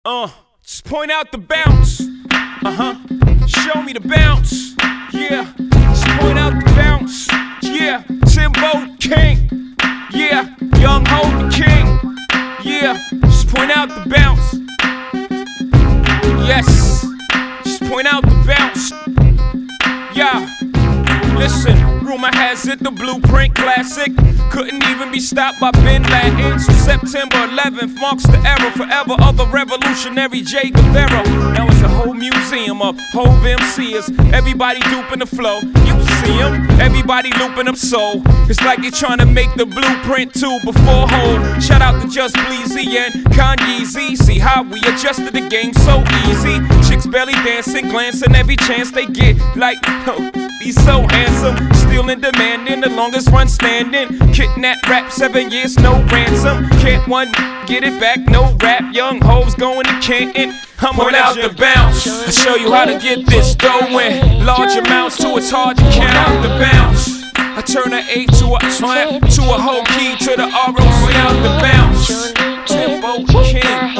Just point out the bounce. Show me the bounce. Yeah, just point out the bounce. Yeah, Timbo King. Yeah, Young Ho the King. Yeah, just point out the bounce. Yes, just point out the bounce. Yeah, listen, rumor has it the Blueprint classic couldn't even be stopped by Bin Laden. So September 11th marks the era forever of the revolutionary Che Guevara. Now it's a whole museum of Hove MCs. Everybody duping the flow. You see them, everybody looping them so. It's like they trying to make the Blueprint 2 before Hove. Shout out to Just Bleezy and Kanye Z. See how we adjusted the game so easy. Chicks belly dancing, glancing every chance they get. Like, oh, he's so handsome, still in demand, in the longest run standing. Kidnap rap, 7 years, no ransom. Can't one get it back, no rap. Young Hove's going to Canton. I'm point out the bounce. I show you how to get this dough in large amounts, too it's hard to count out the bounce. I turn an A to a slam, to a whole key, to the RO, point out the bounce. Timbo King.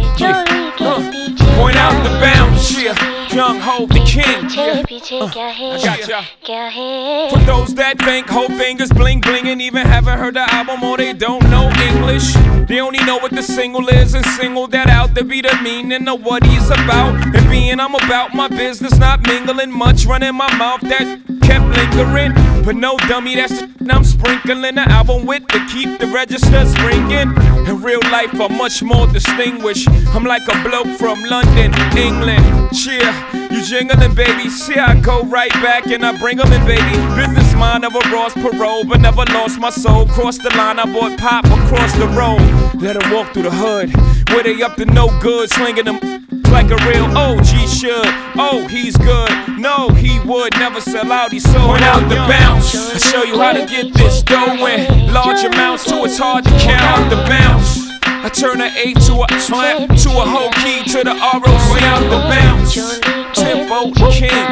Point out the bounce, yeah. Young Ho the King, I got ya. For those that think whole fingers bling bling and even haven't heard the album or they don't know English, they only know what the single is and single that out to be the meaning of what he's about. And being I'm about my business, not mingling much, running my mouth that kept lingering. But no dummy, that's the I'm sprinkling the album with to keep the registers ringing. In real life, I'm much more distinguished. I'm like a bloke from London, England. Cheer, you jingling, baby. See, I go right back and I bring 'em in, baby. Business mind, never lost parole, but never lost my soul. Crossed the line, I bought pop across the road. Let 'em walk through the hood, where they up to no good, slinging them like a real OG should. Oh, he's good. No, he would never sell out. He sold point out the bounce. I show you how to get this dough in large amounts, too it's hard to count out the bounce. I turn an A to a slam, to a whole key, to the RO, point out the bounce. Timbo King.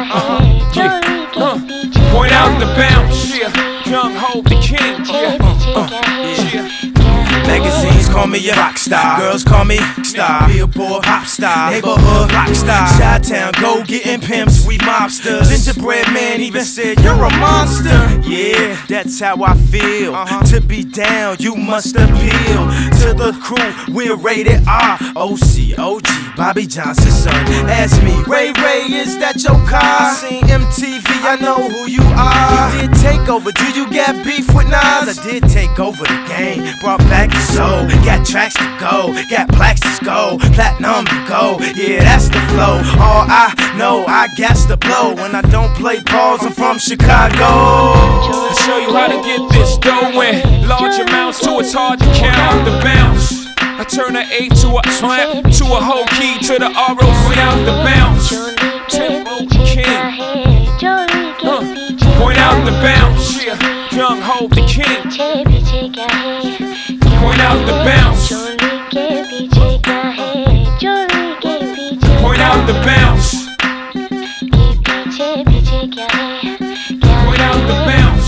Point out the bounce. Yeah, Young Ho the King. Yeah. Magazines call me a rock star, girls call me star, Billboard pop star, neighborhood rock star, Chi-Town go-getting pimps, we mobsters. Gingerbread man even said you're a monster. Yeah, that's how I feel. To be down, you must appeal to the crew. We're rated R, OC, OG, Bobby Johnson's son. Ask me, Ray, is that your car? I seen MTV, I know who you are. He did take over. Do you got beef with Nas? I did take over the game, brought back the soul. Got tracks to go, got plaques to go, platinum to go. Yeah, that's the flow. All I know, I got to blow. When I don't play balls, I'm from Chicago. I show you how to get this dough in large amounts, too it's hard to count out the bounce. I turn an A to a slam, to a whole key, to the RO, point out the bounce. Timbo King. Point out the bounce. Yeah, Young Ho the King. Point out the bounce. Point out the bounce. Point out the bounce.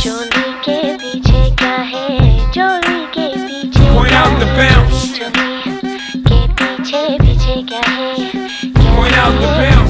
Point out the bounce. Point out the bounce.